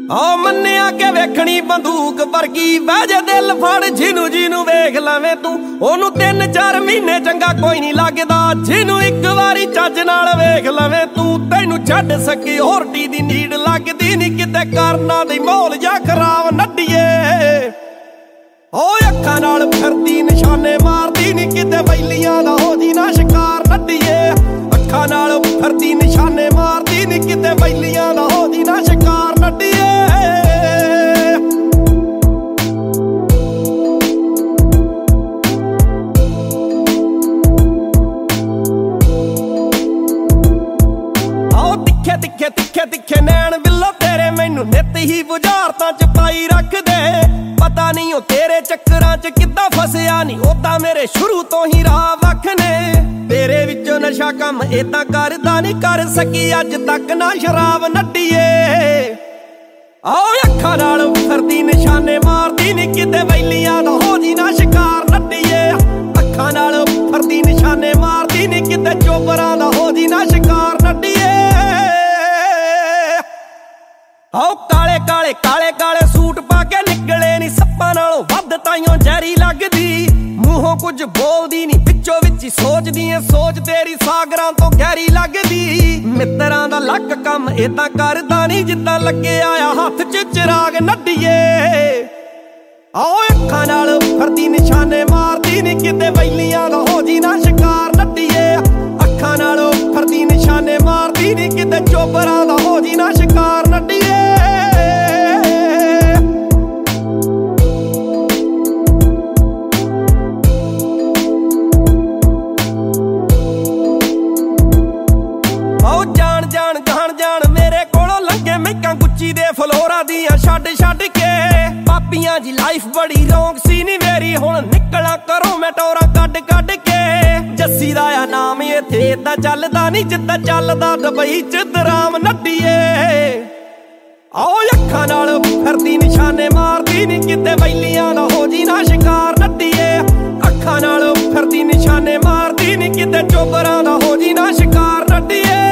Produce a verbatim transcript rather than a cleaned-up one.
ਆ ਮੰਨਿਆ ਕਿ ਵੇਖਣੀ ਬੰਦੂਕ ਵਰਗੀ ਬਹਿ ਜੇ ਦਿਲ ਫੜ ਜਿਹਨੂੰ ਜਿਹਨੂੰ ਵੇਖ ਲਵੇਂ ਤੂੰ ਉਹਨੂੰ ਤਿੰਨ ਚਾਰ ਮਹੀਨੇ ਚੰਗਾ ਕੋਈ ਨਹੀਂ ਲੱਗਦਾ ਜਿਹਨੂੰ ਇੱਕ ਵਾਰੀ ਚੱਜ ਨਾਲ ਵੇਖ ਲਵੇਂ ਤੂੰ ਤੈਨੂੰ ਛੱਡ ਸਕੀ ਹੋਰਟੀ ਦੀ ਨੀਡ ਲੱਗਦੀ ਨਹੀਂ ਕਿਤੇ ਕਰਨਾ ਦੀ ਮੌਲ ਜਾਂ ਖਰਾਬ ਨੱਡੀਏ ਓ ਅੱਖਾਂ ਨਾਲ ਫਿਰਦੀ ਨਿਸ਼ਾਨੇ ਮਾਰਦੀ ਨਹੀਂ ਕਿਤੇ ਬੈਲੀਆਂ ਦਾ ਹੋ ਜੀ ਨਾ ਸ਼ਿਕਾਰ ਨੱਡੀਏ ਅੱਖਾਂ ਨਾਲ ਫਿਰਦੀ ਨਿਸ਼ਾਨੇ ਮਾਰਦੀ ਨਹੀਂ ਕਿਤੇ ਬੈਲੀਆਂ ਦਾ ਹੋ ਜੀ ਨਾ ਸ਼ਿਕਾਰ ਨੱਡੀਏ ਤਿੱਖੇ ਤਿੱਖੇ ਤਿੱਖੇ ਤਿੱਖੇ ਨੈਣ ਬਿੱਲੋ ਤੇਰੇ ਮੈਨੂੰ ਨਿੱਤ ਹੀ ਬੁਝਾਰਤਾਂ ਚ ਪਾਈ ਰੱਖਦੇ ਪਤਾ ਨਹੀਂ ਉਹ ਤੇਰੇ ਚੱਕਰਾਂ ਚ ਕਿੱਦਾਂ ਫਸਿਆ ਨਹੀਂ ਉਹ ਤਾਂ ਮੇਰੇ ਸ਼ੁਰੂ ਤੋਂ ਹੀ ਰਾਹ ਵੱਖ ਨੇ ਤੇਰੇ ਵਿੱਚੋਂ ਨਸ਼ਾ ਕੰਮ ਏਦਾਂ ਕਰਦਾ ਨਹੀਂ ਕਰ ਸਕੀ ਅੱਜ ਤੱਕ ਨਾ ਸ਼ਰਾਬ ਨੱਡੀਏ ਆਓ ਅੱਖਾਂ ਨਾਲ ਫਿਰਦੀ ਨਿਸ਼ਾਨੇ ਮਾਰਦੀ ਨਹੀਂ ਕਿਤੇ ਬੈਲੀਆਂ ਦਾ ਹੋ ਜੀ ਨਾ ਸ਼ਿਕਾਰ ਨੱਡੀਏ ਅੱਖਾਂ ਨਾਲ ਫਿਰਦੀ ਨਿਸ਼ਾਨੇ ਮਾਰਦੀ ਨਹੀਂ ਕਿਤੇ ਚੋਬਰਾਂ ਦਾ ਹੋ ਜੀ ਨਾ ਸ਼ਿਕਾਰ ਨੱਡੀਏ ਆਓ ਕਾਲੇ ਕਾਲੇ ਕਾਲੇ ਕਾਲੇ ਸੂਟ ਪਾ ਕੇ ਨਿਕਲੇ ਨੀ ਸੱਪਾਂ ਨਾਲੋਂ ਵੱਧ ਤਾਈਓ ਜ਼ਹਿਰੀ ਲੱਗਦੀ ਮੂੰਹੋਂ ਕੁਝ ਬੋਲਦੀ ਨੀ ਵਿੱਚੋਂ ਵਿੱਚ ਹੀ ਸੋਚਦੀ ਏ ਸੋਚ ਤੇਰੀ ਸਾਗਰਾਂ ਤੋਂ ਗਹਿਰੀ ਲੱਗਦੀ ਮਿੱਤਰਾਂ ਦਾ ਲੱਕ ਕੰਮ ਏਦਾਂ ਕਰਦਾ ਨੀ ਜਿੱਦਾਂ ਲੱਗਿਆ ਆ ਹੱਥ 'ਚ ਚਿਰਾਗ ਨੱਡੀਏ ਆਓ ਅੱਖਾਂ ਨਾਲ ਫਿਰਦੀ ਨਿਸ਼ਾਨੇ ਮਾਰਦੀ ਨੀ ਕਿਤੇ ਬੈਲੀਆਂ ਦਾ ਹੋ ਜੀ ਨਾ ਸ਼ਿਕਾਰ ਨੱਡੀਏ ਅੱਖਾਂ ਨਾਲ ਫਿਰਦੀ ਨਿਸ਼ਾਨੇ ਮਾਰਦੀ ਨੀ ਕਿਤੇ ਚੋਬਰਾਂ ਦਾ ਹੋ ਜੀ ਨਾ ਸ਼ਿਕਾਰ ਨੱਡੀਏ ਆਓ ਜਾਣ ਜਾਣ ਜਾਣ ਜਾਣ ਮੇਰੇ ਕੋਲੋਂ ਲੰਘੇ ਮੈਕਾਂ ਗੁੱਚੀ ਦੇ ਫਲੋਰਾਂ ਦੀਆਂ ਛੱਡ ਛੱਡ ਕੇ ਪਾਪੀਆਂ ਦੀ ਲਾਈਫ ਬੜੀ ਰੌਂਗ ਸੀ ਨੀ ਮੇਰੀ ਹੁਣ ਨਿਕਲਾਂ ਕਰੋ ਮੈਂ ਟੋਰਾਂ ਕੱਢ ਕੱਢ ਕੇ ਜੱਸੀ ਦਾ ਆ ਨਾਮ ਇੱਥੇ ਏਦਾਂ ਚੱਲਦਾ ਨੀ ਜਿੱਦਾਂ ਚੱਲਦਾ ਦੁਬਈ ਚ ਦਰਾਮ ਨੱਡੀਏ ਆਓ ਅੱਖਾਂ ਨਾਲ ਫਿਰਦੀ ਨਿਸ਼ਾਨੇ ਮਾਰਦੀ ਨੀ ਕਿਤੇ ਬੈਲੀਆਂ ਦਾ ਹੋ ਜੀ ਨਾ ਸ਼ਿਕਾਰ ਨੱਡੀਏ ਅੱਖਾਂ ਨਾਲ ਫਿਰਦੀ ਨਿਸ਼ਾਨੇ ਮਾਰਦੀ ਨੀ ਕਿਤੇ ਚੋਬਰਾਂ ਦਾ ਹੋ ਜੀ ਨਾ ਸ਼ਿਕਾਰ ਨੱਡੀਏ